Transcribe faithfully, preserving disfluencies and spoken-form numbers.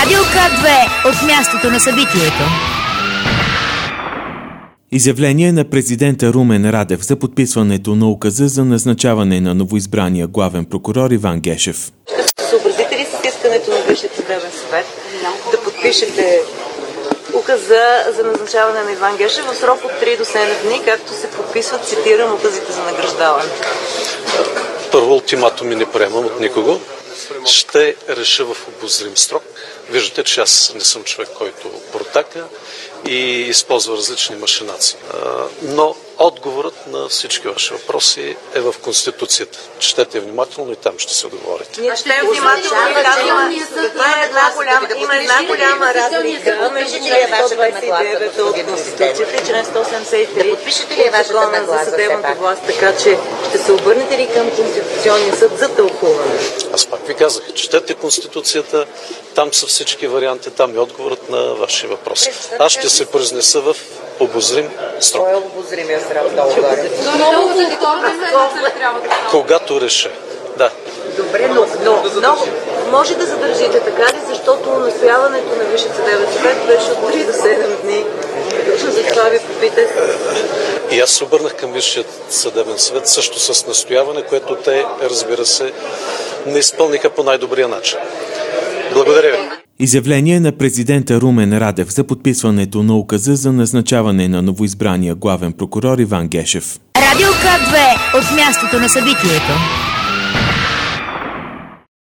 Радио К две от мястото на събитието. Изявление на президента Румен Радев за подписването на указа за назначаване на новоизбрания главен прокурор Иван Гешев. Ще се съобразите ли с искането на Висшия съдебен съвет да подпишете указа за назначаване на Иван Гешев в срок от три до седем дни, както се подписват, цитирам, указите за награждаване? Първо, ултиматуми не приемам от никого. Ще реша в обозрим срок. Виждате, че аз не съм човек, който протака и използва различни машинации. Но отговорът на всички ваши въпроси е в Конституцията. Четете внимателно и там ще се отговорите. Ние ще внимателно и казваме, има една голяма разлика между член сто двадесет и девет от Конституцията и член сто седемдесет и три от Закона за съдебната власт, така че ще се обърнете ли към Конституционния съд за тълкуване? Аз пак ви казах, четете Конституцията, там са всички варианти, там е отговорът на вашия въпрос. Аз ще се произнеса в обозрим срок. Кой е обозримия срок? Когато реша. Да. Добре, но, но, но може да задържите така ли, защото настояването на Висшия съдебен съвет беше от три до седем дни. Точно за това ви попитах. И аз се обърнах към Висшия съдебен съвет също с настояване, което те, разбира се, не изпълниха по най-добрия начин. Благодаря ви. Изявление на президента Румен Радев за подписването на указа за назначаване на новоизбрания главен прокурор Иван Гешев. Радио К две от мястото на събитието.